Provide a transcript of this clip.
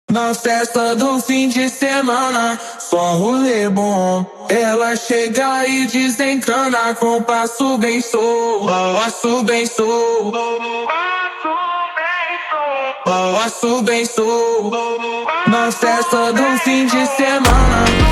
Na festa do fim de semana, só rolê bom. Ela chega e desencana com passo bem solto, passo bem solto, passo bem solto. Na festa do fim de semana.